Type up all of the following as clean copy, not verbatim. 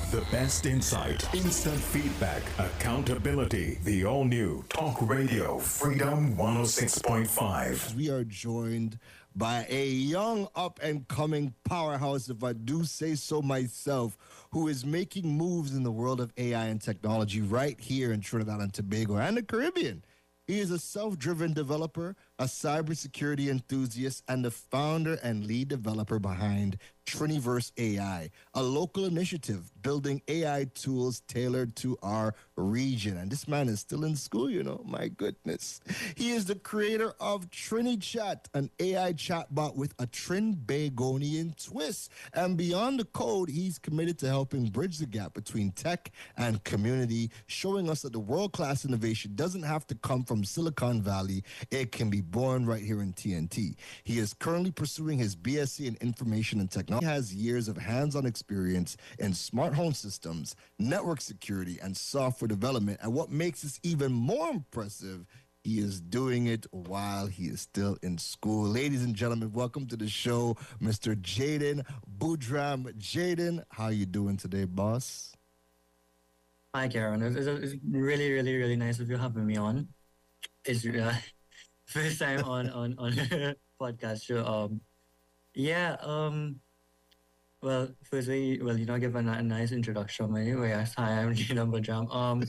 The best insight, instant feedback, accountability. The all-new Talk Radio Freedom 106.5. We are joined by a young up-and-coming powerhouse, if I do say so myself, who is making moves in the world of AI and technology right here in Trinidad and Tobago and the Caribbean. He is a self-driven developer, a cybersecurity enthusiast, and the founder and lead developer behind Triniverse AI, a local initiative building AI tools tailored to our region. And this man is still in school, you know, my goodness. He is the creator of TriniChat, an AI chatbot with a Trinbagonian twist. And beyond the code, he's committed to helping bridge the gap between tech and community, showing us that the world-class innovation doesn't have to come from Silicon Valley. It can be born right here in TNT. He is currently pursuing his BSc in Information and Technology. He has years of hands-on experience in smart home systems, network security, and software development. And what makes this even more impressive, he is doing it while he is still in school. Ladies and gentlemen, welcome to the show, Mr. Jaden Boudram. Jaden, how you doing today, boss? Hi, Karen. It's really, really, really nice of you having me on. It's first time on podcast show. Well, firstly, give a nice introduction. Anyway, hi, I'm Gina Bajam.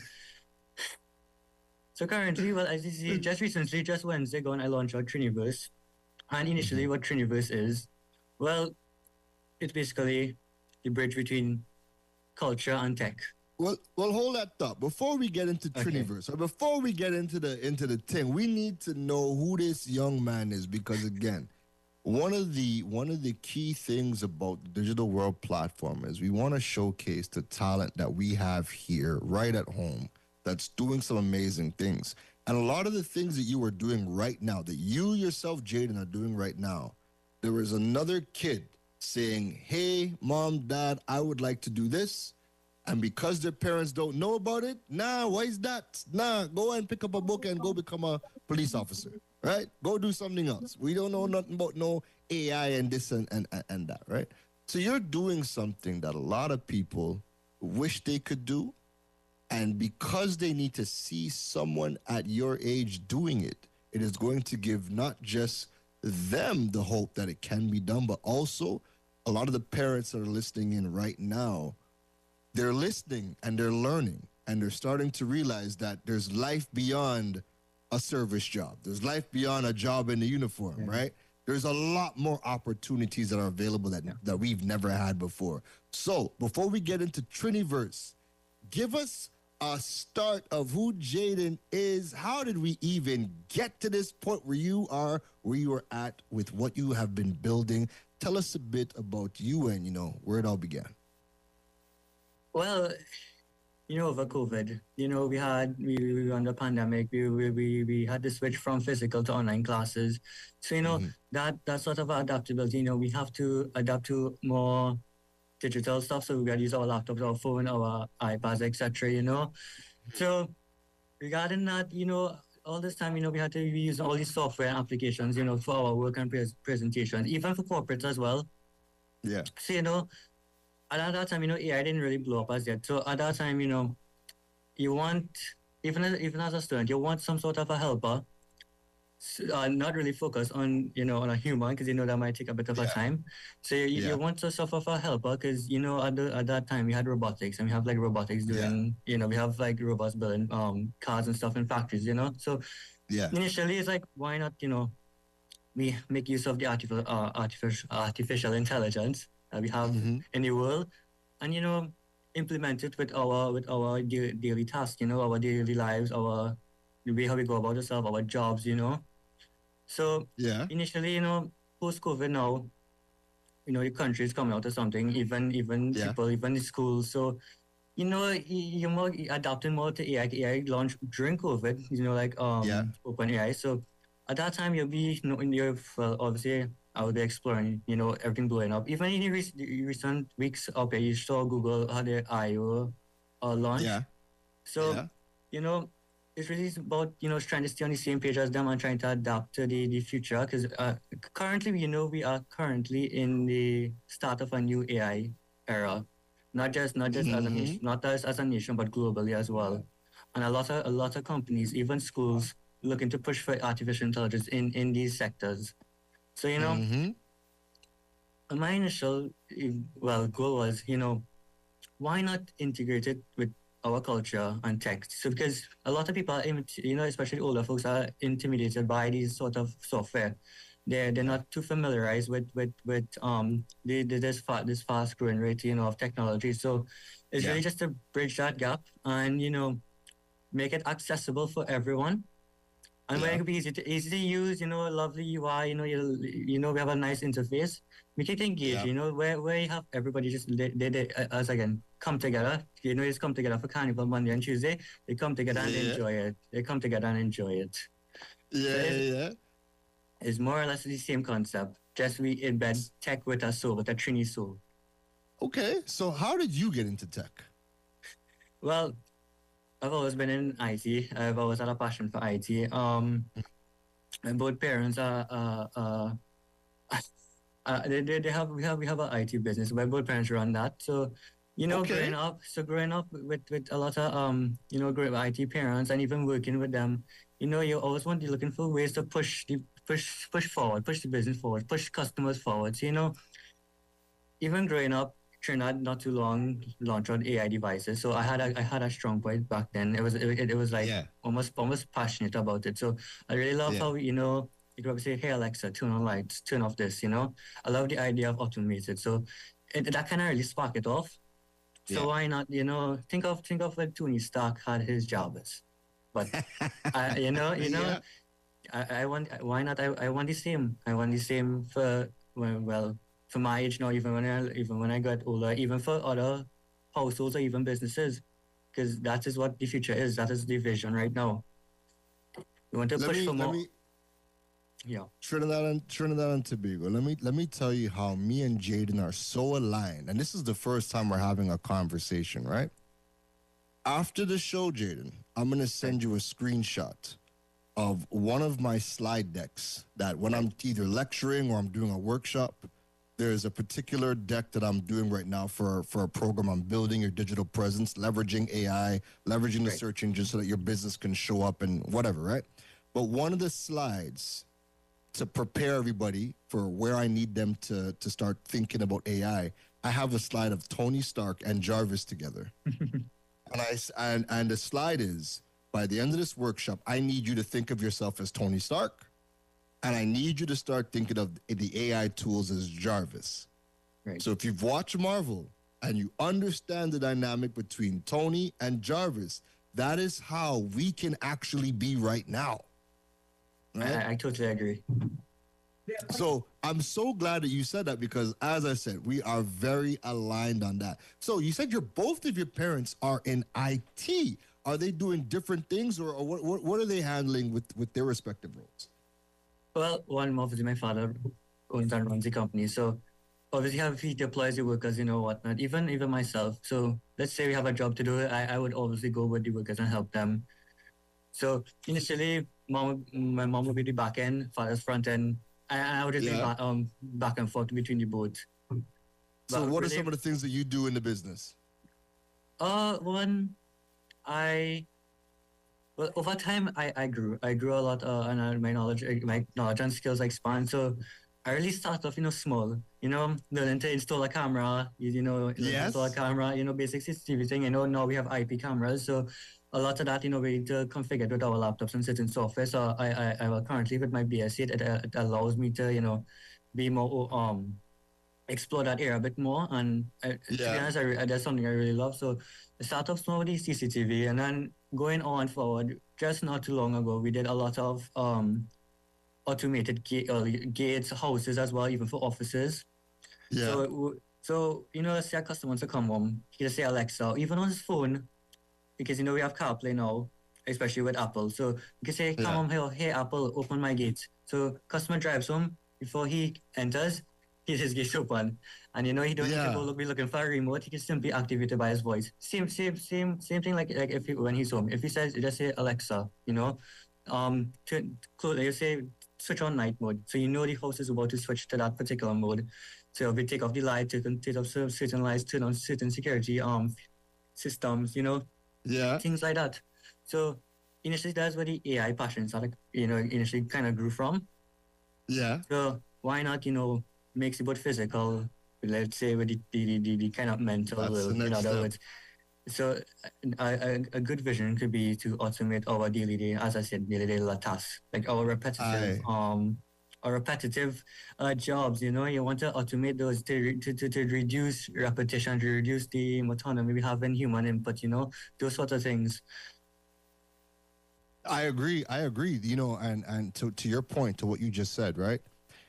So currently, well, as you see, just recently, just Wednesday gone, I launched out Triniverse. And initially, what Triniverse is, well, it's basically the bridge between culture and tech. Well, hold that thought. Before we get into Triniverse, or before we get into the thing, we need to know who this young man is, because again, one of the key things about the Digital World platform is we want to showcase the talent that we have here right at home that's doing some amazing things. And a lot of the things that you are doing right now, that you yourself, Jaden, are doing right now, there is another kid saying, hey, mom, dad, I would like to do this. And because their parents don't know about it, nah, why is that? Nah, go and pick up a book and go become a police officer, right? Go do something else. We don't know nothing about no AI and this and that, right? So you're doing something that a lot of people wish they could do. And because they need to see someone at your age doing it, it is going to give not just them the hope that it can be done, but also a lot of the parents that are listening in right now, they're listening and they're learning and they're starting to realize that there's life beyond a service job. There's life beyond a job in the uniform, right? There's a lot more opportunities that are available that we've never had before. So before we get into Triniverse, give us a start of who Jaden is. How did we even get to this point where you are at with what you have been building? Tell us a bit about you and, where it all began. Well, over COVID, we were under pandemic, we had to switch from physical to online classes. So, that sort of adaptability, we have to adapt to more digital stuff. So we got to use our laptops, our phone, our iPads, etc., So regarding that, all this time, we had to be using all these software applications, for our work and presentations, even for corporates as well. Yeah. So, at that time, AI didn't really blow up as yet. So at that time, you want, even as a student, you want some sort of a helper, not really focus on, on a human, because that might take a bit of a time. So you want a sort of a helper, because, at that time we had robotics, and we have like robotics doing, we have like robots building cars and stuff in factories, So initially it's like, why not, we make use of the artificial intelligence that we have in the world, and implement it with our daily tasks, our daily lives, the way how we go about ourselves, our jobs, So initially, post COVID now, the country is coming out of something, even people, even the schools. So you're more adapting more to AI. AI launched during COVID, OpenAI. So at that time, you'll be, obviously, I would be exploring, everything blowing up. Even in the recent weeks up here, you saw Google had their I/O launch. Yeah. So, it's really about, trying to stay on the same page as them and trying to adapt to the future. Because currently, we are currently in the start of a new AI era. not just as a nation, not as a nation, but globally as well. And a lot of companies, even schools, looking to push for artificial intelligence in these sectors. So my initial goal was, why not integrate it with our culture and tech? So because a lot of people, especially older folks, are intimidated by these sort of software. They're not too familiarized with this fast growing rate, of technology. So it's really just to bridge that gap and make it accessible for everyone. And where it could be easy to use, a lovely UI, we have a nice interface. Make it engaging, where you have everybody just as again come together. Just come together for Carnival Monday and Tuesday. They come together and enjoy it. They come together and enjoy it. It's more or less the same concept. Just we embed tech with our soul, with our Trini soul. Okay, so how did you get into tech? Well, I've always been in IT. I've always had a passion for IT. And both parents are we have an IT business where both parents run that. So growing up with a lot of great IT parents and even working with them, you always want to be looking for ways to push the business forward, push customers forward. So, even growing up, Trinidad not too long launched on AI devices. So I had a strong point back then. It was like almost passionate about it. So I really love how you could probably say, hey Alexa, turn on lights, turn off this. I love the idea of automated. So that kind of really sparked it off. So why not? Think of when Tony Stark had his Jarvis, but I want why not? I want the same. I want the same for for my age now, even when I got older, even for other households or even businesses, because that is what the future is. That is the vision right now. We want to push for more. Trinidad and Tobago. Let me tell you how me and Jaden are so aligned, and this is the first time we're having a conversation, right? After the show, Jaden, I'm gonna send you a screenshot of one of my slide decks that when I'm either lecturing or I'm doing a workshop. There's a particular deck that I'm doing right now for a program on building your digital presence, leveraging AI, leveraging the search engine so that your business can show up and whatever, right? But one of the slides to prepare everybody for where I need them to start thinking about AI, I have a slide of Tony Stark and Jarvis together. and the slide is, by the end of this workshop, I need you to think of yourself as Tony Stark. And I need you to start thinking of the AI tools as Jarvis. Right. So if you've watched Marvel and you understand the dynamic between Tony and Jarvis, that is how we can actually be right now. Right? I totally agree. So I'm so glad that you said that because, as I said, we are very aligned on that. So you said both of your parents are in IT. Are they doing different things or what are they handling with their respective roles? Well, obviously my father owns and runs the company, so obviously he deploys the workers, whatnot. Even myself. So let's say we have a job to do, I would obviously go with the workers and help them. So initially, my mom would be the back end, father's front end. I would just be back and forth between the both. So what are some of the things that you do in the business? Over time, I grew a lot, and my knowledge and skills expand. So I really start off, small. Learning to install a camera. Install a camera. Basic CCTV thing. Now we have IP cameras, so a lot of that, we need to configure with our laptops and certain software. So I currently with my BSc, it allows me to, be more explore that area a bit more. And to be honest, that's something I really love. So I started off small with the CCTV, and then going on forward, just not too long ago, we did a lot of automated gates, houses as well, even for offices. Yeah. So let's say a customer wants to come home, he just say Alexa, even on his phone, because we have CarPlay now, especially with Apple. So you can say, come home, hey Apple, open my gate. So customer drives home, before he enters, his gate's open, and he don't need to be looking for a remote. He can simply activate it by his voice. Same thing like if when he's home. If he says, just say Alexa, you say switch on night mode, so the house is about to switch to that particular mode. So if we take off the light, take off certain lights, turn on certain security systems, Yeah. things like that. So initially that's where the AI passion started, initially kind of grew from. Yeah. So why not, mix it with physical, let's say with the kind of mental, That's the in next other step. words. So a good vision could be to automate our daily day, as I said, daily day tasks, like our repetitive jobs. You want to automate those to reduce repetition, to reduce the autonomy we have in human input. Those sort of things. I agree. And to your point, to what you just said, right?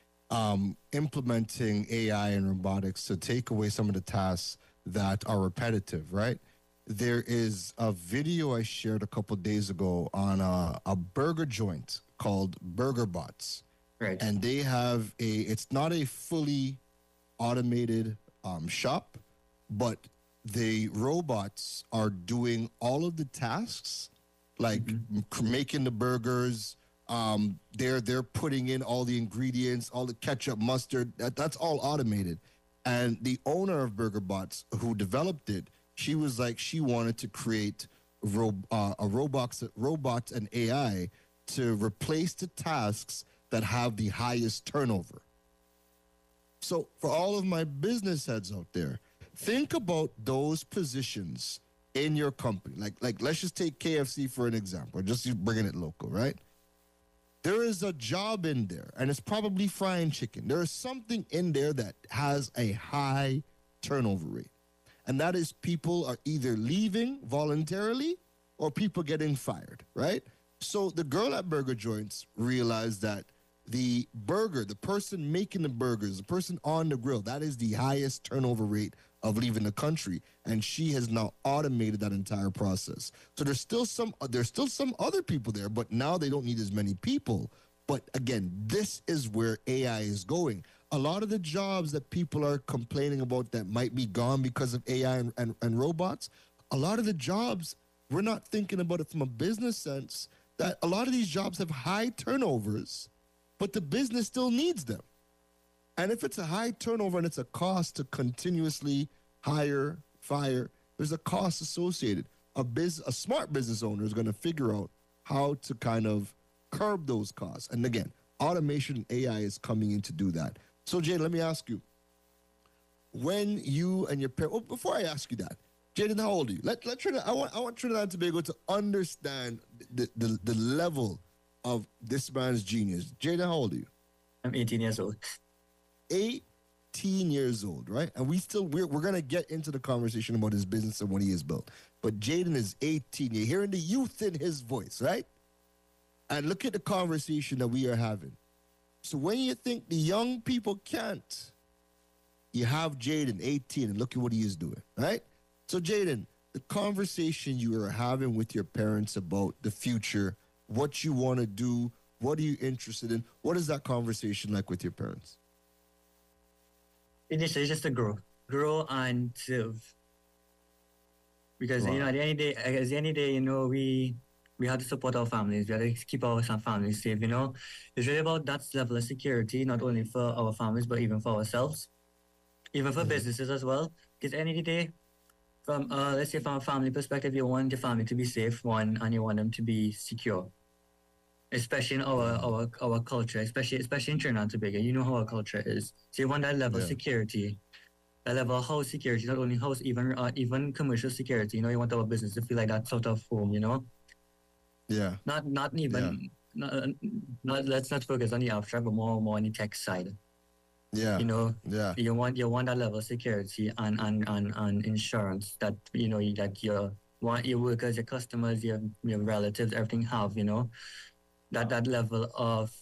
Implementing AI and robotics to take away some of the tasks that are repetitive, right? There is a video I shared a couple days ago on a burger joint called Burger Bots. Right. And they have it's not a fully automated shop, but the robots are doing all of the tasks, like making the burgers. They're putting in all the ingredients, all the ketchup, mustard. That's all automated. And the owner of Burger Bots, who developed it, she was like, she wanted to create robots and AI to replace the tasks that have the highest turnover. So for all of my business heads out there, think about those positions in your company. Like let's just take KFC for an example, just bringing it local, right? There is a job in there, and it's probably frying chicken. There is something in there that has a high turnover rate. And that is people are either leaving voluntarily or people getting fired, right? So the girl at Burger Joints realized that the person making the burgers, the person on the grill, that is the highest turnover rate of leaving the country. And she has now automated that entire process. So there's still some other people there, but now they don't need as many people. But again, this is where AI is going. A lot of the jobs that people are complaining about that might be gone because of AI and robots, a lot of the jobs, we're not thinking about it from a business sense, that a lot of these jobs have high turnovers, but the business still needs them. And if it's a high turnover and it's a cost to continuously hire, fire, there's a cost associated. A smart business owner is going to figure out how to kind of curb those costs. And again, automation and AI is coming in to do that. So, Jay, let me ask you, when you and your parents, well, before I ask you that, Jaden, how old are you? Let Trinidad, I want Trinidad to be able to understand the level of this man's genius. Jaden, how old are you? I'm 18 years old. 18 years old, right? And we're going to get into the conversation about his business and what he has built. But Jaden is 18. You're hearing the youth in his voice, right? And look at the conversation that we are having. So when you think the young people can't, you have Jaden, 18, and look at what he is doing, right? So Jaden, the conversation you are having with your parents about the future, what you want to do, what are you interested in? What is that conversation like with your parents? Initially, just to grow and serve. Because, Wow. at the end of the day, we have to support our families. We have to keep our families safe, It's really about that level of security, not only for our families, but even for ourselves, even for businesses as well. Because at the end of the day, from let's say from a family perspective, you want your family to be safe, and you want them to be secure. Especially in our culture, especially in Trinidad and Tobago, you know how our culture is. So you want that level of security, that level of house security, not only house, even commercial security. You want our business to feel like that sort of home. Yeah. Not even. Yeah. Not let's not focus on the abstract, but more on the tech side. Yeah. Yeah. You want that level of security and insurance that that your workers, your customers, your relatives, everything have. That level of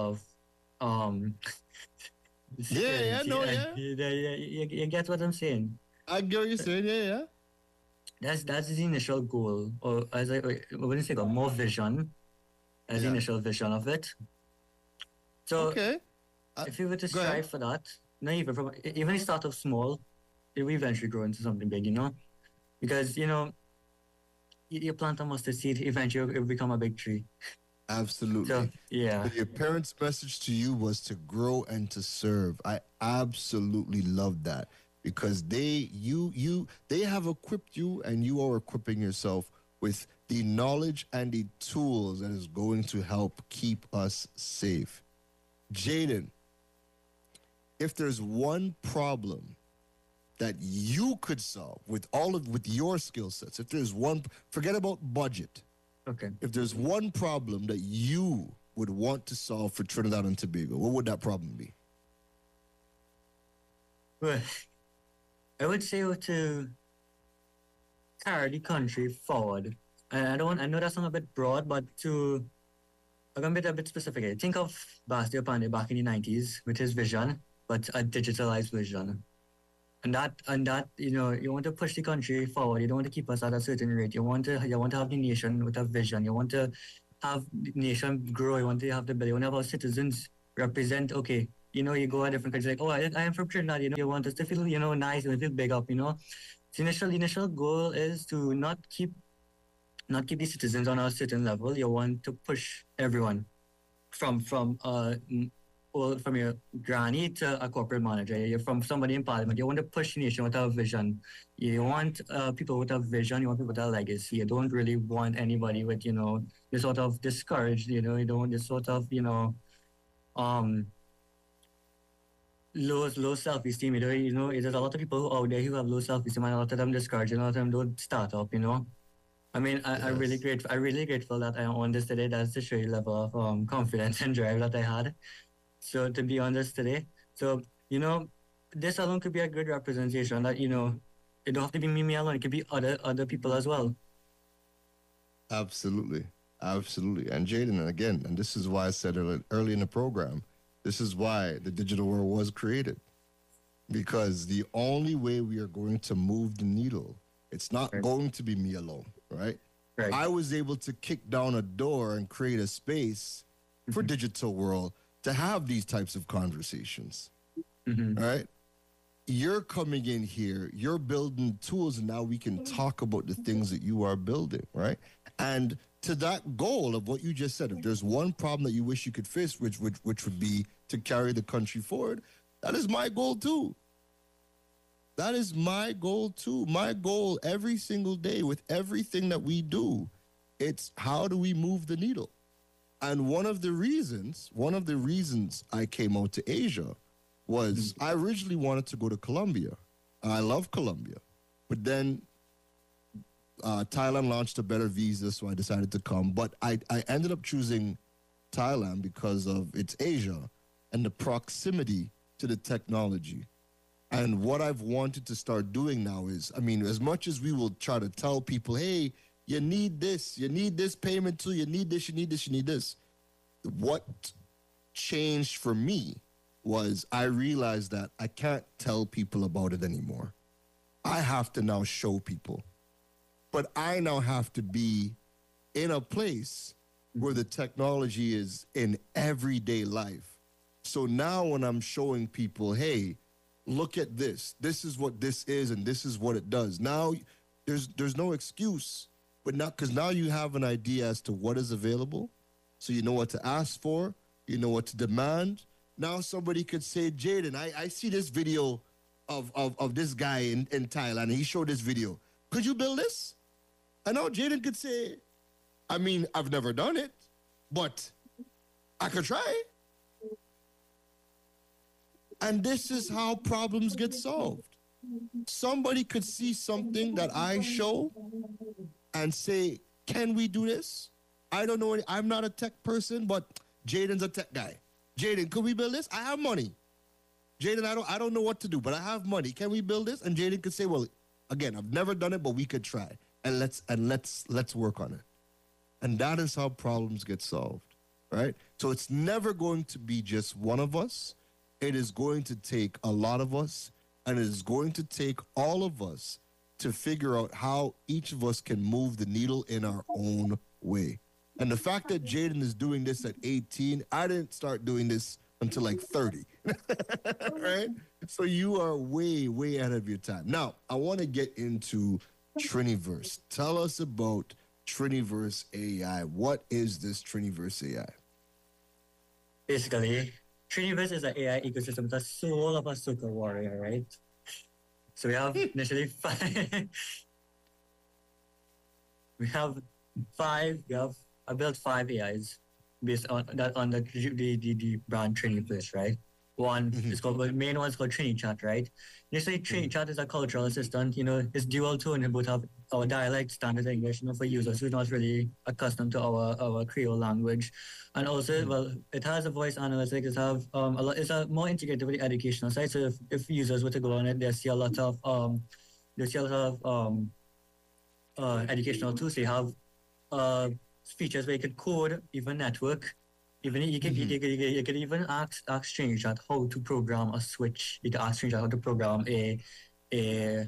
security. You get what I'm saying? I get what you're saying, yeah. That's the initial goal, or as I wouldn't say more vision, as the initial vision of it. So okay. If you were to strive for that, not even start off small, it will eventually grow into something big, Because you plant a mustard seed, eventually it will become a big tree. Absolutely. So yeah, So your parents' message to you was to grow and to serve. I absolutely love that because they have equipped you and you are equipping yourself with the knowledge and the tools that is going to help keep us safe. Jaden, if there's one problem that you could solve with your skill sets, if there's one, forget about budget. okay. If there's one problem that you would want to solve for Trinidad and Tobago, what would that problem be? Well, I would say to carry the country forward. And I know that sounds a bit broad, but I'm gonna be a bit specific here. Think of Bastille Pandey back in the 90s with his vision, but a digitalized vision. And that, you want to push the country forward. You don't want to keep us at a certain rate. You want to have the nation with a vision. You want to have the nation grow. You want to have the ability. You want to have our citizens represent. Okay, you go a different country like, oh, I am from Trinidad. You want us to feel, nice and feel big up. The initial goal is to not keep the citizens on a certain level. You want to push everyone from your granny to a corporate manager. You're from somebody in parliament. You want to push the nation with a vision. You want people with a vision. You want people with a legacy. You don't really want anybody with this sort of discouraged. You don't want this sort of um low self-esteem. There's a lot of people out there who have low self-esteem, and a lot of them discouraged. A lot of them don't start up. I mean, I'm really Yes. grateful. I'm really grateful that I am on this today. That's the sheer level of confidence and drive that I had. So to be on this today, so this alone could be a good representation that it don't have to be me alone. It could be other people as well. Absolutely. Absolutely. And Jaden, and again, and this is why I said early in the program, this is why the digital world was created. Because the only way we are going to move the needle, it's not Right. going to be me alone, right? Right. I was able to kick down a door and create a space for digital world to have these types of conversations, Mm-hmm. right? You're coming in here, you're building tools, and now we can talk about the things that you are building, right? And to that goal of what you just said, if there's one problem that you wish you could fix, which would be to carry the country forward, that is my goal too. That is my goal too. My goal every single day with everything that we do, it's how do we move the needle? And one of the reasons I came out to Asia was I originally wanted to go to Colombia. I love Colombia. But then Thailand launched a better visa, so I decided to come. But I ended up choosing Thailand because of its Asia and the proximity to the technology. And what I've wanted to start doing now is, I mean, as much as we will try to tell people, hey, you need this payment too, you need this, you need this, you need this. What changed for me was I realized that I can't tell people about it anymore. I have to now show people. But I now have to be in a place where the technology is in everyday life. So now when I'm showing people, hey, look at this. This is what this is and this is what it does. Now there's no excuse, but not because now you have an idea as to what is available. So you know what to ask for, you know what to demand. Now somebody could say, Jaden, I see this video of this guy in Thailand, and he showed this video. Could you build this? And now Jaden could say, I mean, I've never done it, but I could try. And this is how problems get solved. Somebody could see something that I show and say, can we do this? I don't know. I'm not a tech person, but Jaden's a tech guy. Jaden, could we build this? I have money. Jaden, I don't know what to do, but I have money. Can we build this? And Jaden could say, well, again, I've never done it, but we could try. And let's work on it. And that is how problems get solved, right? So it's never going to be just one of us. It is going to take a lot of us, and it is going to take all of us to figure out how each of us can move the needle in our own way. And the fact that Jaden is doing this at 18, I didn't start doing this until like 30, right? So you are way, way ahead of your time. Now, I want to get into Triniverse. Tell us about Triniverse AI. What is this Triniverse AI? Basically, Triniverse is an AI ecosystem with a soul of a super warrior, right? So we have initially five. we have five. I built five AIs based on that on the brand Triniverse, right? One is called the main one is called TriniChat, right? Initially, TriniChat is a cultural assistant. It's dual tone. It both have our dialect, standard English, for users who's not really accustomed to our Creole language, and also, well, it has a voice analytics. It have a lot. It's a more integrated with the educational side. So if users were to go on it, they see a lot of educational tools. They have features where you could code, even network. Even you could even ask TriniChat how to program a switch. You can ask TriniChat how to program a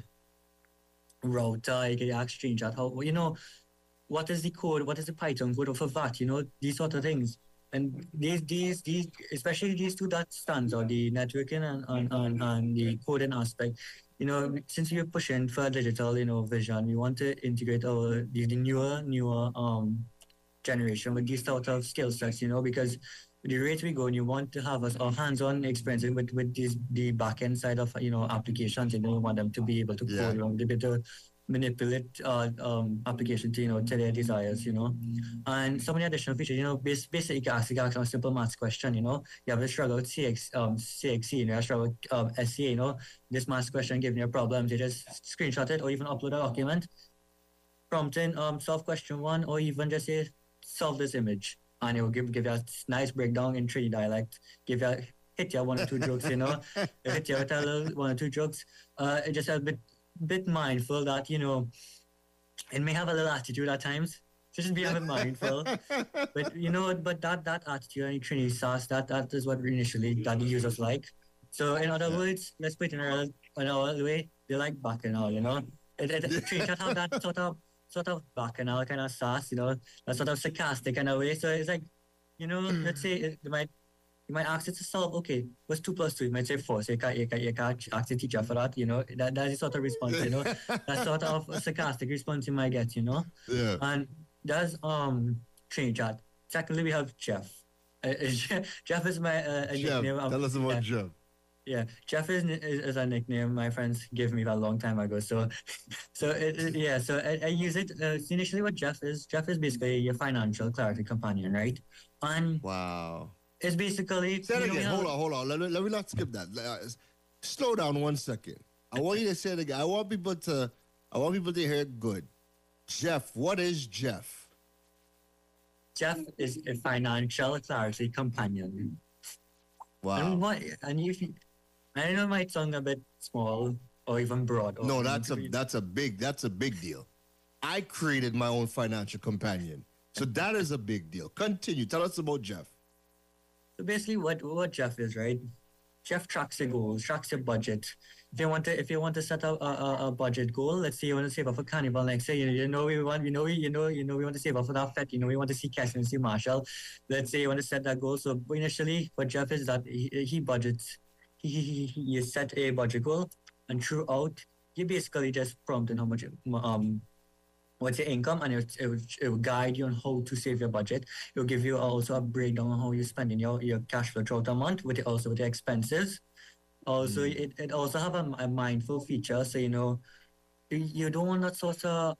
router. You can ask TriniChat how what is the code, what is the Python code for that. These sort of things. And these especially these two that stands out, the networking and the coding aspect. Since we're pushing for digital vision, we want to integrate the newer generation with these sort of skill sets, because the rate we go, and you want to have our hands-on experience with the back-end side of applications. You want them to be able to code, you want to be able to manipulate application to their desires, and some of the additional features, basically you can ask a simple maths question, you have a struggle with CXC, you have a struggle with SCA, this maths question giving you a problem, you just screenshot it or even upload a document, prompting solve question one, or even just say solve this image, and it will give you a nice breakdown in Trini dialect, hit you one or two jokes, hit you with a little one or two jokes. It just a bit mindful that it may have a little attitude at times. Just be a bit mindful, but but that attitude and Trini sauce, that is what initially that the users like. So in other words, let's put it in our way, they like bacchanal, Trini have that sort of bacchanal kind of sauce, that sort of sarcastic kind of way. So it's like, let's say you might ask it to solve, okay, what's 2 + 2? You might say 4. So you can't ask the teacher for that, that's the sort of response, that sort of a sarcastic response you might get, Yeah. And that's TriniChat. Secondly, we have Jeff. Jeff is my Jeff, nickname. tell us about Jeff. Yeah, Jeff is a nickname my friends gave me a long time ago. So I use it. Initially, what Jeff is basically your financial clarity companion, right? And wow, it's basically. Say it again. Hold on. Let me not skip that. Slow down 1 second. I want you to say it again. I want people to hear it good. Jeff, what is Jeff? Jeff is a financial clarity companion. Wow. I know it might sound a bit small or even broad. No, that's a big deal. I created my own financial companion. So that is a big deal. Continue. Tell us about Jeff. So basically what Jeff is, right? Jeff tracks your goals, tracks your budget. If you want to set up a budget goal, let's say you want to save up for Carnival next year, we want to save up for that fete, we want to see Keston and see Marshall. Let's say you want to set that goal. So initially what Jeff is that he budgets. You set a budget goal, and throughout you basically just prompting how much what's your income, and it will guide you on how to save your budget. It will give you also a breakdown on how you're spending your cash flow throughout the month, with the expenses. Also, it also have a mindful feature, so you don't want that sort of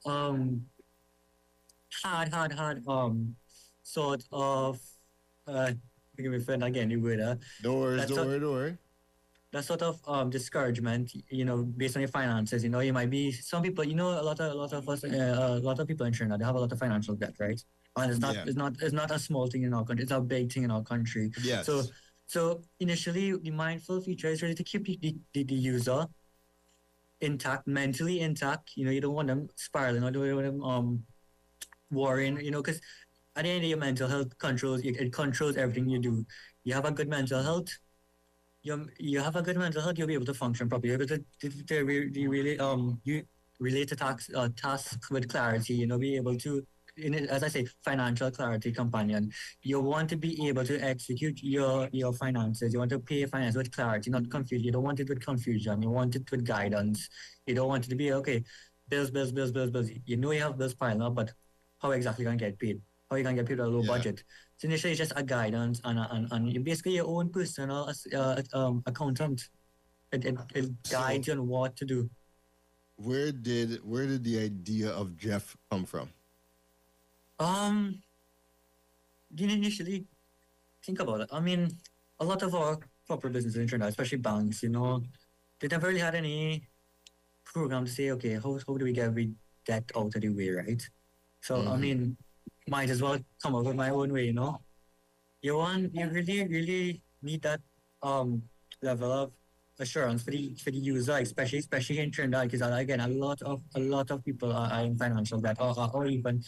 hard sort of forgive me for again the word. Don't worry. That sort of discouragement, based on your finances, you might be some people, a lot of us, a lot of people in Trinidad, they have a lot of financial debt, right? And it's not a small thing in our country; it's a big thing in our country. Yes. So initially, the mindful feature is really to keep the user intact, mentally intact. You don't want them spiraling, or you don't want them worrying. Because at the end of your mental health controls, it controls everything you do. You have a good mental health. You have a good mental health, you'll be able to function properly. You'll be able to really you relate to tasks with clarity. Be able to, as I say, financial clarity companion. You want to be able to execute your finances. You want to pay finance with clarity, not confusion. You don't want it with confusion. You want it with guidance. You don't want it to be okay. Bills. You have bills piling up, but how exactly you can get paid, how you can get paid with a low Yeah. budget. So initially, it's just a guidance and you basically your own personal accountant. It So guides you on what to do. where did the idea of Jeff come from? Um, you initially think about it. I mean, a lot of our corporate businesses in Trinidad, especially banks, they never really had any program to say, okay, how do we get every debt out of the way, right? So, I Mhm. mean, might as well come up with my own way. You really, really need that um level of assurance for the user, especially in Trinidad, because again, a lot of people are in financial debt, or even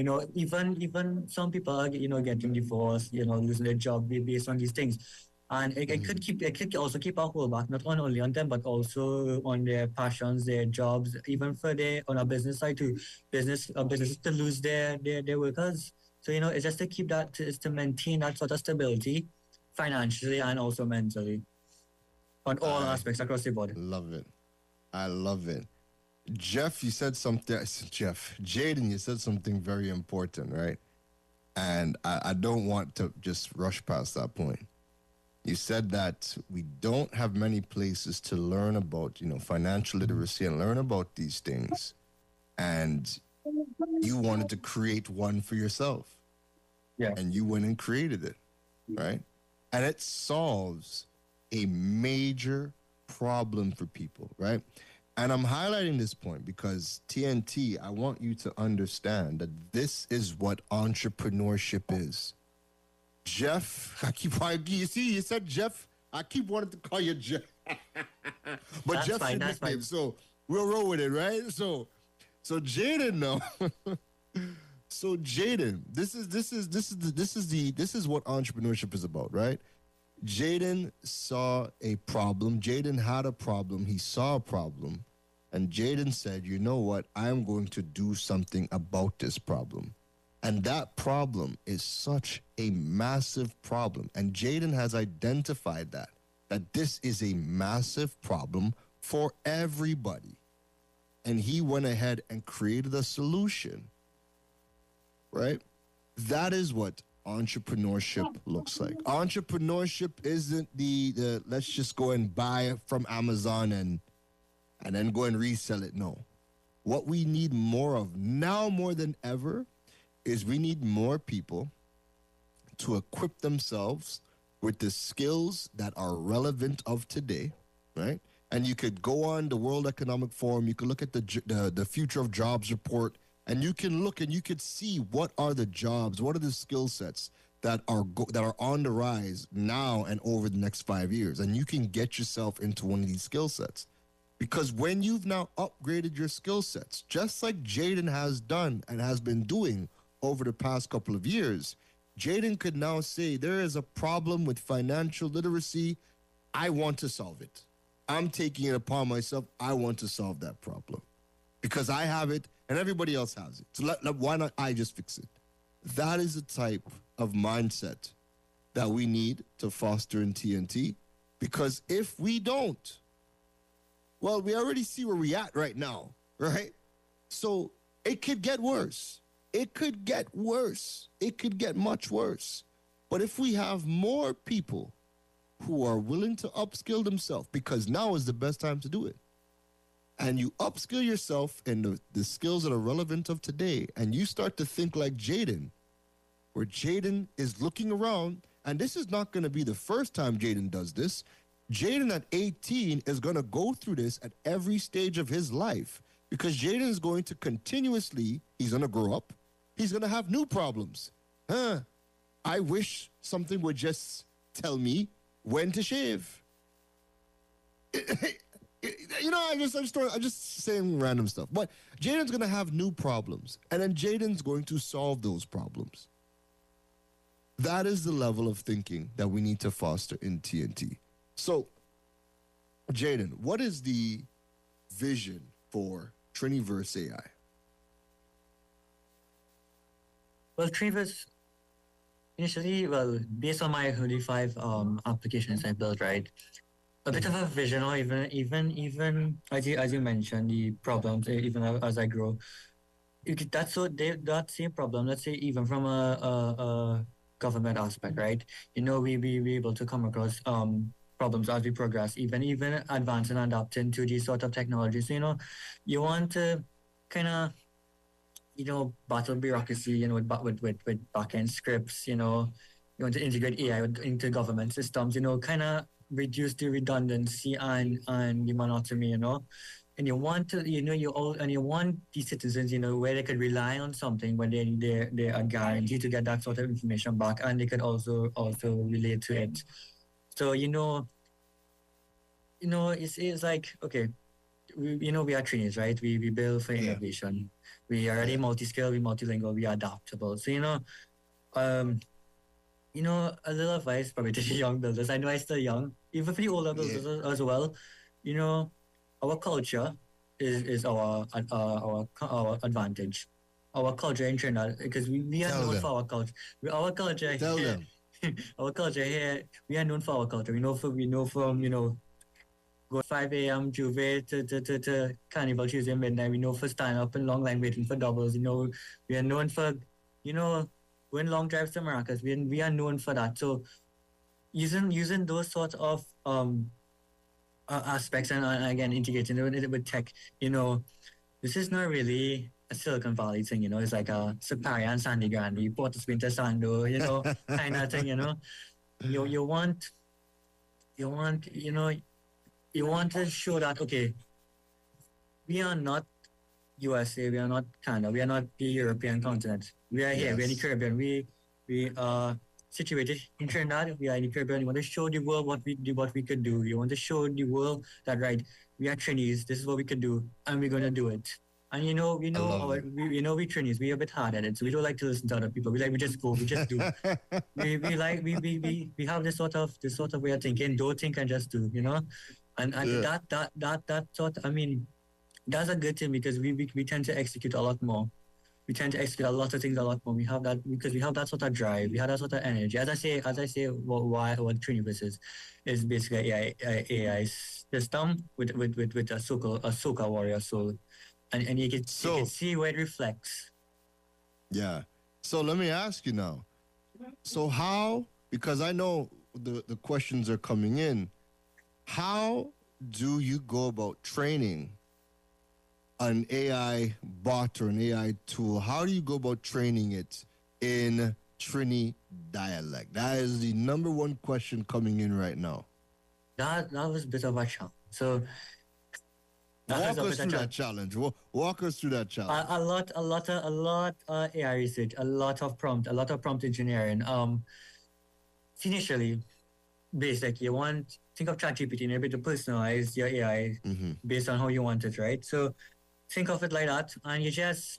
even some people are getting divorced, losing their job based on these things, and it could also keep a hold back not only on them but also on their passions, their jobs, even for their on a business side too, businesses to lose their workers. So it's just to keep that is to maintain that sort of stability financially and also mentally on all I aspects across the board. love it. I love it. Jeff, you said something. I said, Jeff, Jaden, you said something very important, right? And I don't want to just rush past that point. You said that we don't have many places to learn about, financial literacy and learn about these things. And you wanted to create one for yourself. Yeah. And you went and created it, right? And it solves a major problem for people, right? And I'm highlighting this point because TNT, I want you to understand that this is what entrepreneurship is. Jeff, you see, you said Jeff. I keep wanting to call you Jeff. But That's Jeff's fine, your that's nickname, fine. so we'll roll with it, right? So Jaden, no. So Jaden, this is what entrepreneurship is about, right? Jaden saw a problem. Jaden had a problem. He saw a problem. And Jaden said, you know what? I'm going to do something about this problem. And that problem is such a massive problem. And Jaden has identified that this is a massive problem for everybody. And he went ahead and created a solution, right? That is what entrepreneurship looks like. Entrepreneurship isn't the let's just go and buy it from Amazon and then go and resell it. No. What we need more of now more than ever is we need more people to equip themselves with the skills that are relevant of today, right? And you could go on the World Economic Forum, you could look at the Future of Jobs report, and you can look and you could see what are the jobs, what are the skill sets that are on the rise now and over the next 5 years, and you can get yourself into one of these skill sets. Because when you've now upgraded your skill sets, just like Jaden has done and has been doing over the past couple of years, Jaden could now say, there is a problem with financial literacy. I want to solve it. I'm taking it upon myself. I want to solve that problem because I have it and everybody else has it. So why not I just fix it? That is the type of mindset that we need to foster in TNT, because if we don't, well, we already see where we're at right now, right? So it could get worse. It could get worse. It could get much worse. But if we have more people who are willing to upskill themselves, because now is the best time to do it, and you upskill yourself in the skills that are relevant of today, and you start to think like Jaden, where Jaden is looking around, and this is not going to be the first time Jaden does this. Jaden at 18 is going to go through this at every stage of his life, because Jaden is going to continuously, he's going to grow up, he's going to have new problems. I wish something would just tell me when to shave. I'm just saying random stuff. But Jaden's going to have new problems, and then Jaden's going to solve those problems. That is the level of thinking that we need to foster in TNT. So, Jaden, what is the vision for Triniverse AI? Well, Trevis, initially, based on my Hoodie 5 applications I built, right? A bit of a vision, or even as you mentioned, the problems, even as I grow. that's so that same problem. Let's say even from a government aspect, right? We able to come across problems as we progress, even advance and adapting to these sort of technologies. You want to kind of battle bureaucracy, with back end scripts. You want to integrate AI into government systems. Kind of reduce the redundancy and the monotony. And you want to, and you want these citizens, where they could rely on something when they are guaranteed to get that sort of information back, and they could also relate to it. So it's like, okay, we are trainees, right? We build for innovation. We are already multi-skilled, we multilingual, we are adaptable. So um a little advice probably to the young builders. I know I'm still young, even for the older builders as well. You know, our culture is our advantage. Our culture in Trinidad, because we are Tell known them. for our culture. Our culture Tell here, them. our culture here, we are known for our culture. We know from go 5 a.m. Juve to Carnival Tuesday midnight. We know for stand up and long line waiting for doubles. We are known for, going long drives to Maracas. We are known for that. So using those sorts of aspects and again integrating it with tech, this is not really a Silicon Valley thing. It's like a Siparia and Sandy Grande, Port of Winter Sando, kind of thing. You want you want you know you want to show that, okay, we are not USA, we are not Canada, we are not the European continent. We are here, we are in the Yes. Caribbean. We are situated in Trinidad, we are in the Caribbean. We want to show the world what we could do. We want to show the world that, right, we are Trinis, this is what we could do, and we're gonna do it. And I love it. we Trinis, we are a bit hard at it, so we don't like to listen to other people. We just go, we just do. We have this sort of way of thinking. Don't think and just do, and Yeah. that sort. I mean, that's a good thing because we tend to execute a lot more. We tend to execute a lot of things a lot more. We have that because we have that sort of drive. We have that sort of energy. As I say, what Triniverse is basically AI system with a soca warrior soul, and you can So see where it reflects. yeah. So let me ask you now. So how? Because I know the questions are coming in. How do you go about training an AI bot or an AI tool? How do you go about training it in Trini dialect? That is the number one question coming in right now. That was a bit of a challenge. So that was Walk a us bit of through that challenge. challenge. Walk us through that challenge. A lot AI research, a lot of prompt engineering. Initially, basic. Think of ChatGPT and able to personalize your AI Mm-hmm. based on how you want it, right? So think of it like that, and you just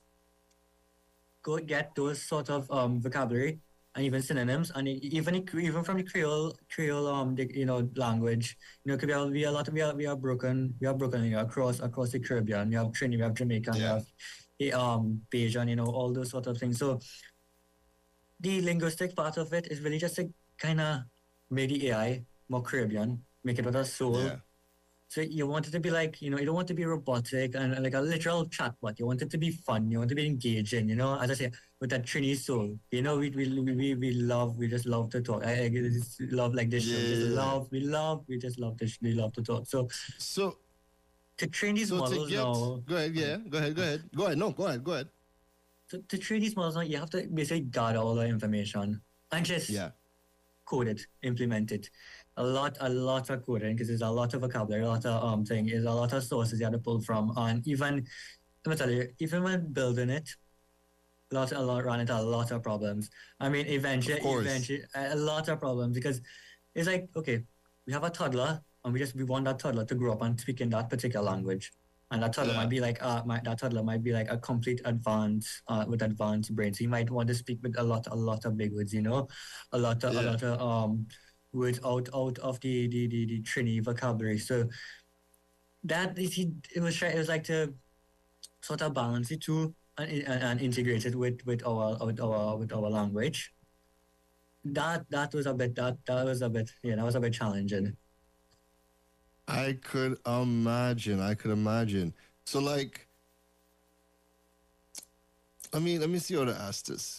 go get those sort of vocabulary and even synonyms, and even from the Creole language, could be a lot. We are broken. We are broken, across the Caribbean. We have Trinidad, we have Jamaican, we Yeah. have Bajan, all those sort of things. So the linguistic part of it is really just to kind of make the AI more Caribbean, make it with a soul. Yeah. So you want it to be like, you don't want to be robotic and like a literal chatbot. You want it to be fun. You want it to be engaging. As I say, with that Trini soul. We just love to talk. I just love like this show. Just Yeah. we just love this. We love to talk. So So to train these so to models get now, go ahead, yeah. Go ahead, go ahead. Go ahead. No, go ahead, go ahead. to train these models now, you have to basically gather all the information and just Yeah. code it, implement it. A lot of coding because there's a lot of vocabulary, a lot of thing, is a lot of sources you have to pull from. And even let me tell you, even when building it, ran into a lot of problems. I mean, Of course. eventually, a lot of problems because it's like, okay, we have a toddler and we want that toddler to grow up and speak in that particular language. And that toddler Yeah. might be like that toddler might be like a complete advanced with advanced brain. So you might want to speak with a lot of big words, a lot Yeah. of words out of the Trini vocabulary. So that is it was like to sort of balance the two and integrate it with our language. That was a bit that was a bit challenging. I could imagine. I could imagine. So like let me see how to ask this.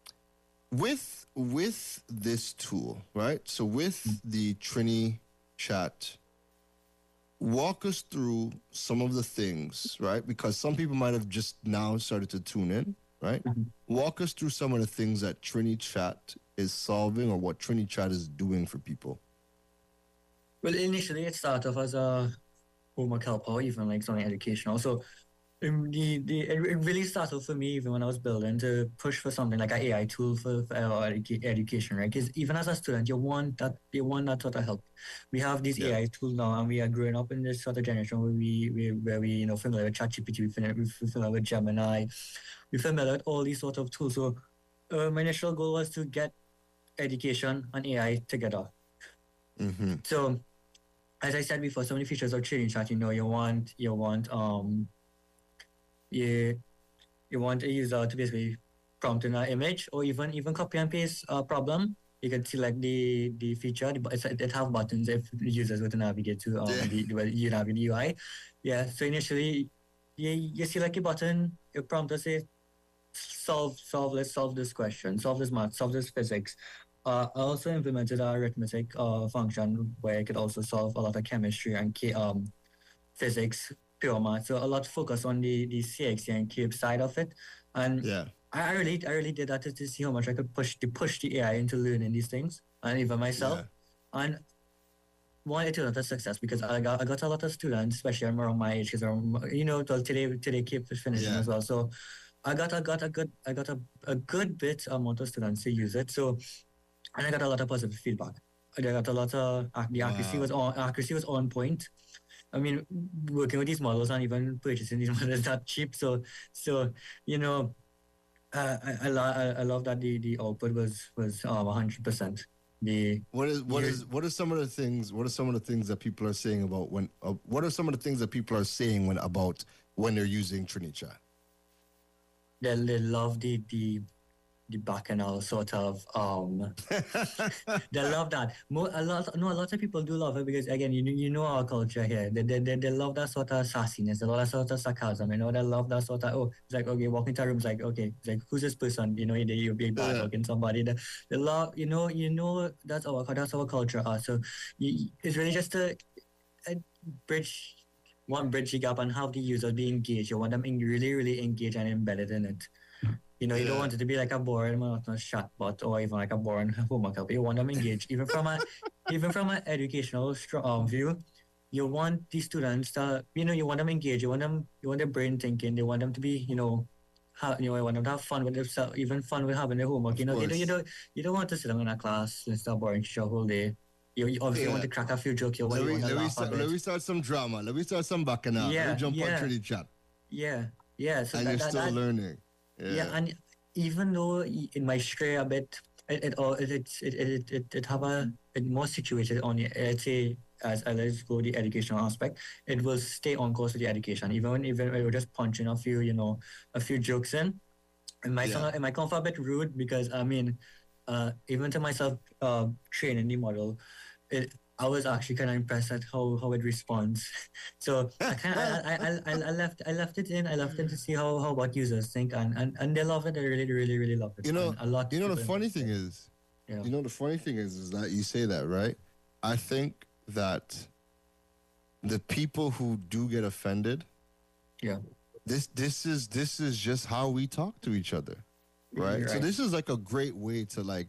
With this tool, right? So with the Trini chat, walk us through some of the things, right? Because some people might have just now started to tune in, right? Walk us through some of the things that Trini chat is solving or what Trini chat is doing for people. Well, initially it started off as a homework helper or even like something educational. So it really started for me even when I was building to push for something like an AI tool for education, right? Because even as a student, you want that sort of help. We have these AI tools now, and we are growing up in this sort of generation where we familiar with ChatGPT, we're familiar with Gemini, we're familiar with all these sort of tools. So my initial goal was to get education and AI together. So as I said before, so many features of Trini Chat, you want a user to basically prompt in an image or even copy and paste a problem. You can select the feature. It have buttons if the users were to navigate to you navigate the UI. Yeah. So initially, you select a button. You prompt to say, let's solve this question, solve this math, solve this physics. I also implemented a arithmetic function where I could also solve a lot of chemistry and physics, pure math. So a lot focus on the CXC and cube side of it. And I really did that to see how much I could push the AI into learning these things, and even myself. And one, it was a success because I got a lot of students, especially around my age, because today keep finishing as well. So I got a good bit amount of students to use it. So. And I got a lot of positive feedback. I got a lot of the accuracy was on point. I mean, working with these models and even purchasing these models is not cheap. So I love that the output was 100%. What are some of the things that people are saying about when? What are some of the things that people are saying when they're using Trini Chat? They love the bacchanal sort of they love that. A lot of people do love it because again you know our culture here. They love that sort of sassiness, they love that sort of sarcasm, they love that sort of it's like okay, walk into a room, it's like okay, it's like who's this person? You'll be bad looking somebody. They love that's our culture. So it's really just a bridge the gap and have the users be engaged. You want them really, really engaged and embedded in it. You don't want it to be like a boring monotonous chatbot or even like a boring homework help. You want them engaged. Even from an educational view, you want these students to you want them engaged. You want their brain thinking. You want them to be you want them to have fun with themselves, even fun with having their homework. You don't want to sit down in a class and start boring the whole day. You obviously want to crack a few jokes. Let me start some drama. Let me start some bacchanal. Let me jump on Trini Chat. Yeah. So and you're still learning. Yeah, and even though it might stray a bit, it have it more situated on the, let's say, let's go the educational aspect, it will stay on course with the education. Even when we're just punching a few jokes in, it might come a bit rude because I mean, even to myself, training the model, I was actually kind of impressed at how it responds. So I left it in. I left it to see how what users think, and they love it. They really, really, really love it. The funny thing is, is that you say that, right? I think that the people who do get offended, this is just how we talk to each other, right? So this is like a great way to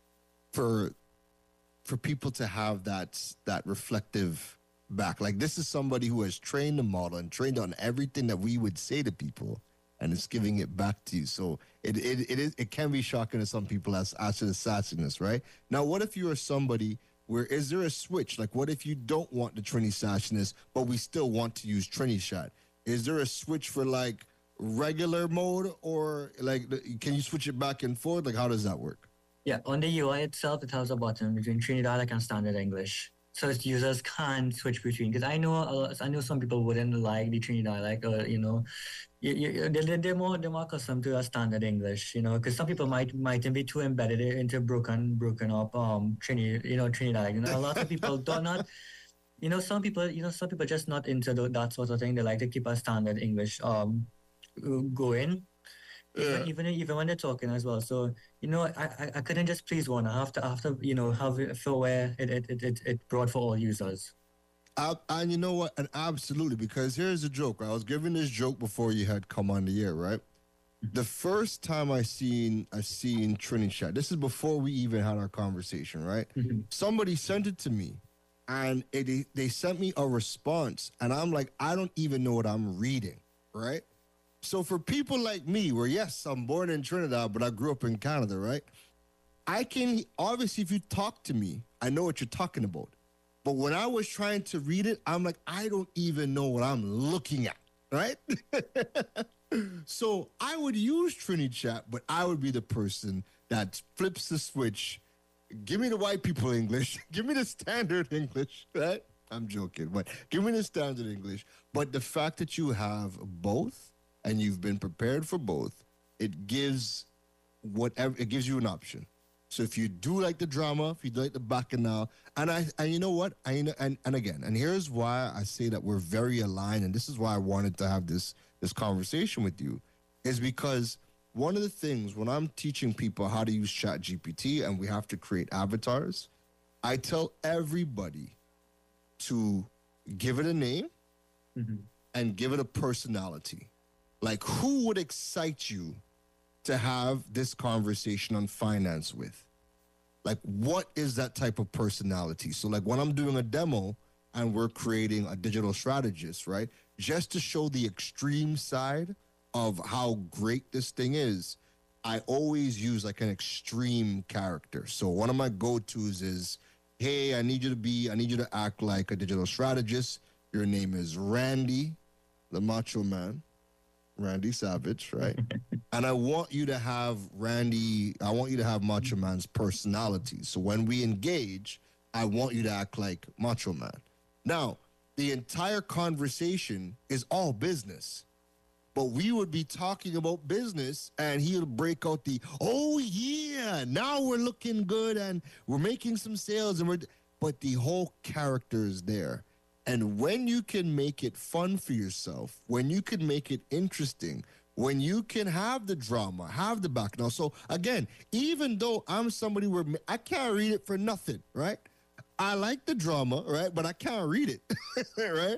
for people to have that reflective back. Like this is somebody who has trained the model and trained on everything that we would say to people, and it's giving it back to you. So it can be shocking to some people as to the sassiness, right? Now, what if you are somebody where is there a switch? Like, what if you don't want the Trini sassiness, but we still want to use Trini Chat? Is there a switch for like regular mode, or like can you switch it back and forth? Like, how does that work? Yeah, on the UI itself, it has a button between Trini dialect and standard English, so that users can switch between. Because I know some people wouldn't like the Trini dialect, or they're more accustomed to a standard English. Because some people mightn't be too embedded into broken up Trini dialect. A lot of people do not. Some people just not into that sort of thing. They like to keep a standard English going. Yeah. Even when they're talking as well. So I couldn't just please one. I have to have it for where it brought for all users. And you know what? And absolutely, because here's the joke. I was giving this joke before you had come on the air, right? The first time I seen Trini chat, this is before we even had our conversation, right? Mhm. Somebody sent it to me, and they sent me a response, and I'm like, I don't even know what I'm reading, right? So for people like me, where yes, I'm born in Trinidad, but I grew up in Canada, right? I can obviously, if you talk to me, I know what you're talking about. But when I was trying to read it, I'm like, I don't even know what I'm looking at, right? So I would use Trini Chat, but I would be the person that flips the switch. Give me the white people English. Give me the standard English, right? I'm joking, but give me the standard English. But the fact that you have both and you've been prepared for both, it gives it gives you an option. So if you do like the drama, if you do like the bacchanal, and you know what, and again, and here's why I say that we're very aligned, and this is why I wanted to have this conversation with you, is because one of the things when I'm teaching people how to use Chat GPT and we have to create avatars, I tell everybody to give it a name Mhm. and give it a personality. Like, who would excite you to have this conversation on finance with? Like, what is that type of personality? So, like, when I'm doing a demo and we're creating a digital strategist, right? Just to show the extreme side of how great this thing is, I always use like an extreme character. So, one of my go tos is, hey, I need you to act like a digital strategist. Your name is Randy, the Macho Man. Randy Savage, right? And I want you to have Macho Man's personality. So when we engage, I want you to act like Macho Man. Now, the entire conversation is all business. But we would be talking about business and he would break out oh yeah, now we're looking good and we're making some sales but the whole character is there. And when you can make it fun for yourself, when you can make it interesting, when you can have the drama, have the background. So again, even though I'm somebody where I can't read it for nothing, right? I like the drama, right? But I can't read it, right?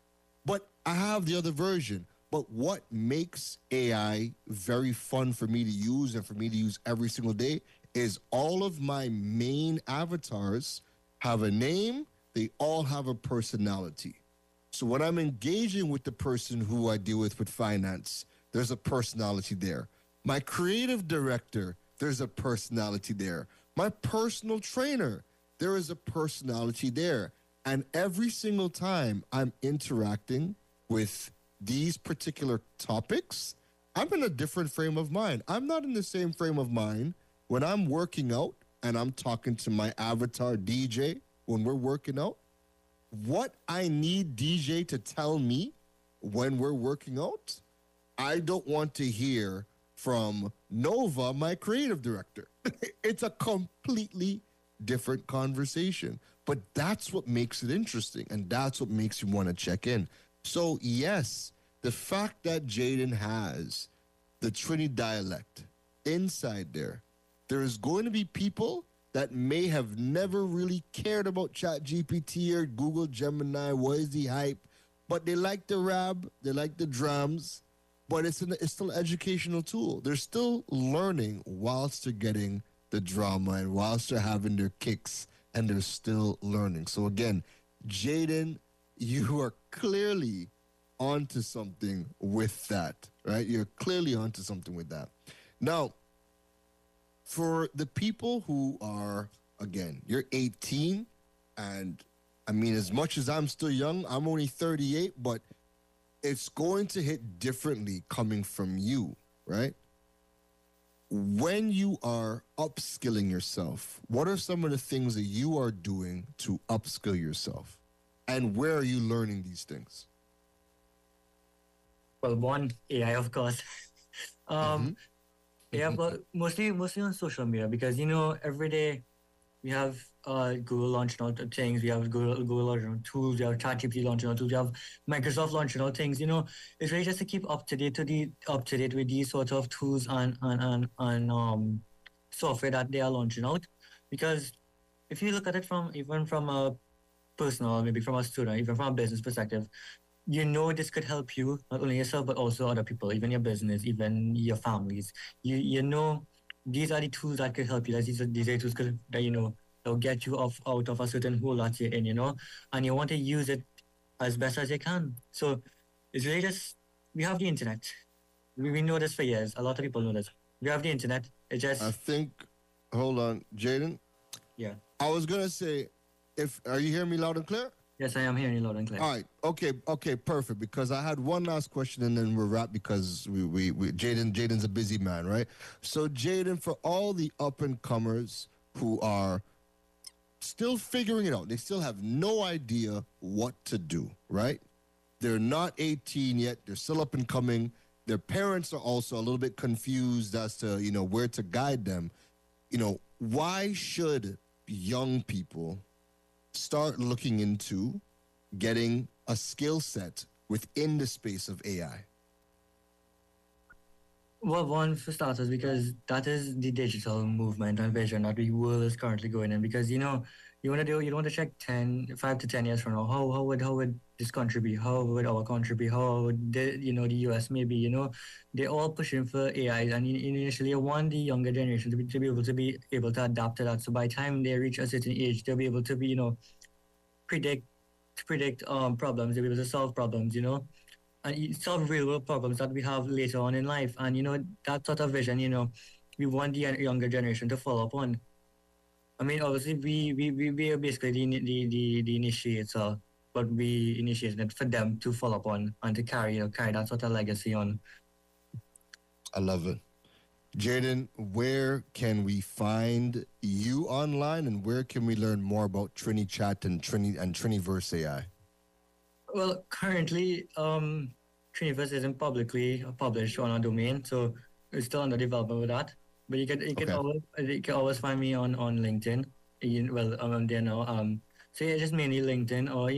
But I have the other version. But what makes AI very fun for me to use and for me to use every single day is all of my main avatars have a name, they all have a personality. So when I'm engaging with the person who I deal with finance, there's a personality there. My creative director, there's a personality there. My personal trainer, there is a personality there. And every single time I'm interacting with these particular topics, I'm in a different frame of mind. I'm not in the same frame of mind when I'm working out and I'm talking to my avatar DJ when we're working out. What I need DJ to tell me when we're working out, I don't want to hear from Nova, my creative director. It's a completely different conversation. But that's what makes it interesting, and that's what makes you want to check in. So, yes, the fact that Jaden has the Trini dialect inside there is going to be people that may have never really cared about ChatGPT or Google Gemini. What is the hype? But they like the rap, they like the drums, but it's still an educational tool. They're still learning whilst they're getting the drama and whilst they're having their kicks, and they're still learning. So again, Jaden, you are clearly onto something with that, right? You're clearly onto something with that. Now, for the people who are, again, you're 18, and I mean, as much as I'm still young, I'm only 38, but it's going to hit differently coming from you, right? When you are upskilling yourself, what are some of the things that you are doing to upskill yourself? And where are you learning these things? Well, one AI, of course. um, AI, of course, mostly on social media because every day We have Google launching out things. We have Google launching out tools. We have ChatGPT launching out tools. We have Microsoft launching out things. It's really just to keep up to date with these sort of tools and software that they are launching out. Because if you look at it from a personal, maybe from a student, even from a business perspective, this could help you, not only yourself, but also other people, even your business, even your families. These are the tools that could help you. These are tools that'll get you out of a certain hole that you're in, and you want to use it as best as you can. So it's really just, we have the internet. We know this for years. A lot of people know this. We have the internet. I think, hold on, Jaden. Yeah. I was going to say, are you hearing me loud and clear? Yes, I am hearing you loud and clear. All right. Okay, perfect. Because I had one last question and then we'll wrap because Jaden's a busy man, right? So Jaden, for all the up-and-comers who are still figuring it out, they still have no idea what to do, right? They're not 18 yet. They're still up and coming. Their parents are also a little bit confused as to, where to guide them. Why should young people start looking into getting a skill set within the space of AI? Well, one for starters, because that is the digital movement and vision that the world is currently going in. Because you want to check 5 to 10 years from now, how would this country be? How would our country be? How would the US maybe? They're all pushing for AI, and initially you want the younger generation to be able to adapt to that. So by the time they reach a certain age, they'll be able to be predict problems. They'll be able to solve problems. And solve real world problems that we have later on in life. And that sort of vision, we want the younger generation to follow up on. I mean, obviously, we are basically the initiator, but we initiated it for them to follow up on and to carry that sort of legacy on. I love it. Jaden, where can we find you online, and where can we learn more about TriniChat and Triniverse AI? Well, currently, Triniverse isn't publicly published on our domain, so it's still under development with that. But you can always find me on LinkedIn. I'm there now. So yeah, just mainly LinkedIn, or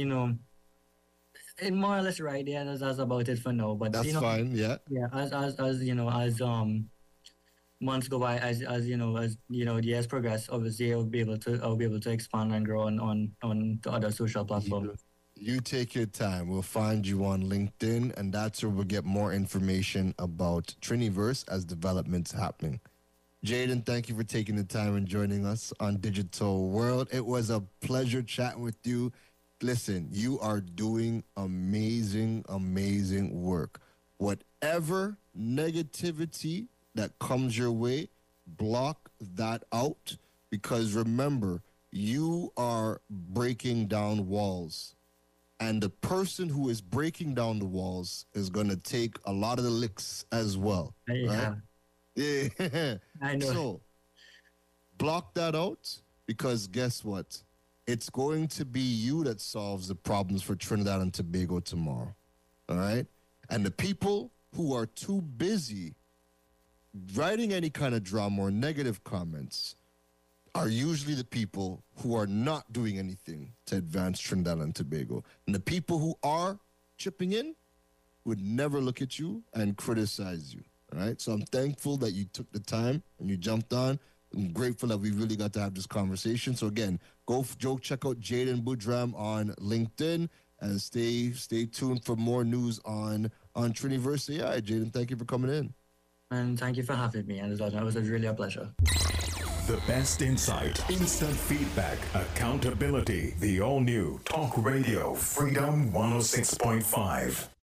it more or less right there. That's about it for now. But that's fine. Yeah. Yeah. As months go by, as the years progress, obviously I'll be able to expand and grow on the other social platforms. You take your time. We'll find you on LinkedIn, and that's where we'll get more information about Triniverse as development's happening. Jaden, thank you for taking the time and joining us on Digital World. It was a pleasure chatting with you. Listen, you are doing amazing, amazing work. Whatever negativity that comes your way, block that out, because remember, you are breaking down walls. And the person who is breaking down the walls is going to take a lot of the licks as well. Yeah. Right? Yeah. I know. So, block that out, because guess what? It's going to be you that solves the problems for Trinidad and Tobago tomorrow. All right? And the people who are too busy writing any kind of drama or negative comments are usually the people who are not doing anything to advance Trinidad and Tobago. And the people who are chipping in would never look at you and criticize you. All right? So I'm thankful that you took the time and you jumped on. I'm grateful that we really got to have this conversation. So again, go check out Jaden Boodram on LinkedIn, and stay tuned for more news on Triniverse AI. Jaden, thank you for coming in. And thank you for having me. And it was really a pleasure. The best insight, instant feedback, accountability. The all-new Talk Radio Freedom 106.5.